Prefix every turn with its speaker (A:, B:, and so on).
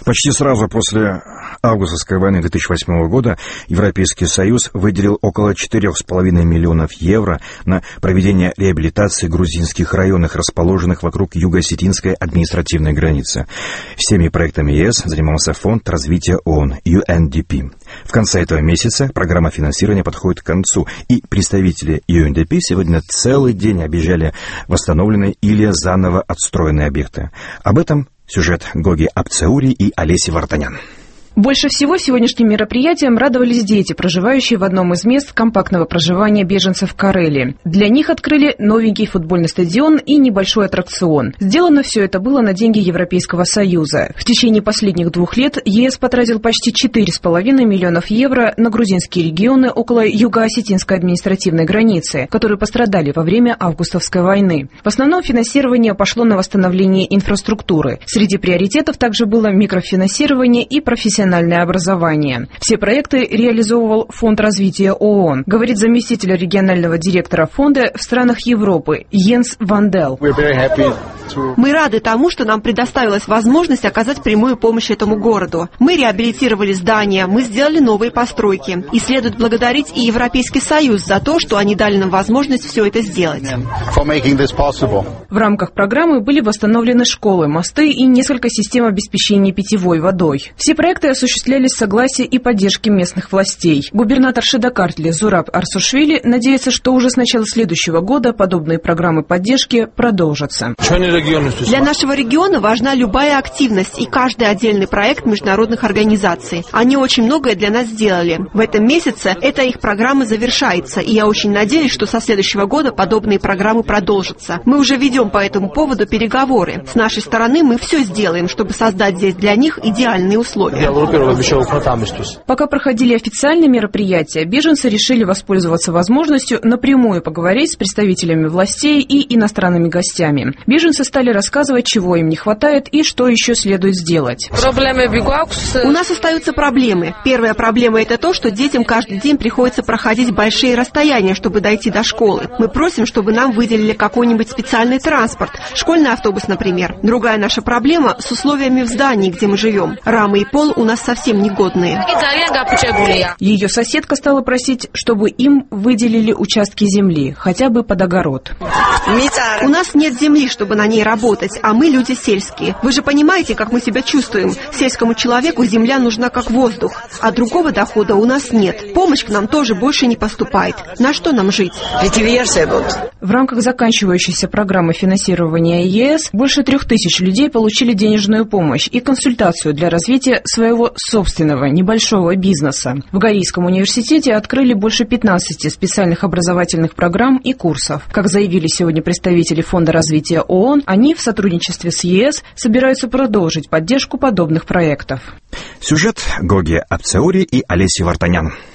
A: Почти сразу после августовской войны 2008 года Европейский Союз выделил около 4,5 миллионов евро на проведение реабилитации грузинских районов, расположенных вокруг юго-осетинской административной границы. Всеми проектами ЕС занимался Фонд развития ООН UNDP. В конце этого месяца программа финансирования подходит к концу, и представители UNDP сегодня целый день объезжали восстановленные или заново отстроенные объекты. Об этом сюжет Гоги Апцеури и Олеси Вартанян.
B: Больше всего сегодняшним мероприятием радовались дети, проживающие в одном из мест компактного проживания беженцев в Карелии. Для них открыли новенький футбольный стадион и небольшой аттракцион. Сделано все это было на деньги Европейского Союза. В течение последних 2 лет ЕС потратил почти 4,5 миллионов евро на грузинские регионы около юго-осетинской административной границы, которые пострадали во время августовской войны. В основном финансирование пошло на восстановление инфраструктуры. Среди приоритетов также было микрофинансирование и профессиональное образование. Все проекты реализовывал Фонд развития ООН, говорит заместитель регионального директора фонда в странах Европы Йенс Вандел.
C: Мы рады тому, что нам предоставилась возможность оказать прямую помощь этому городу. Мы реабилитировали здания, мы сделали новые постройки. И следует благодарить и Европейский Союз за то, что они дали нам возможность все это сделать.
B: В рамках программы были восстановлены школы, мосты и несколько систем обеспечения питьевой водой. Все проекты осуществлялись в согласии и поддержке местных властей. Губернатор Шидакартли Зураб Арсушвили надеется, что уже с начала следующего года подобные программы поддержки продолжатся.
C: Для нашего региона важна любая активность и каждый отдельный проект международных организаций. Они очень многое для нас сделали. В этом месяце эта их программа завершается, и я очень надеюсь, что со следующего года подобные программы продолжатся. Мы уже ведем по этому поводу переговоры. С нашей стороны мы все сделаем, чтобы создать здесь для них идеальные условия.
B: Пока проходили официальные мероприятия, беженцы решили воспользоваться возможностью напрямую поговорить с представителями властей и иностранными гостями. Беженцы стали рассказывать, чего им не хватает и что еще следует сделать.
C: У нас остаются проблемы. Первая проблема – это то, что детям каждый день приходится проходить большие расстояния, чтобы дойти до школы. Мы просим, чтобы нам выделили какой-нибудь специальный транспорт, школьный автобус, например. Другая наша проблема – с условиями в здании, где мы живем. Рамы и пол у нас совсем негодные.
B: Ее соседка стала просить, чтобы им выделили участки земли, хотя бы под огород.
C: У нас нет земли, чтобы на ней работать, а мы люди сельские. Вы же понимаете, как мы себя чувствуем. Сельскому человеку земля нужна как воздух, а другого дохода у нас нет. Помощь к нам тоже больше не поступает. На что нам жить?
B: В рамках заканчивающейся программы финансирования ЕС больше 3000 людей получили денежную помощь и консультацию для развития своего собственного небольшого бизнеса. В Гарийском университете открыли больше 15 специальных образовательных программ и курсов. Как заявили сегодня представители Фонда развития ООН, они в сотрудничестве с ЕС собираются продолжить поддержку подобных проектов.
A: Сюжет Гоги Апцеури и Олеси Вартанян.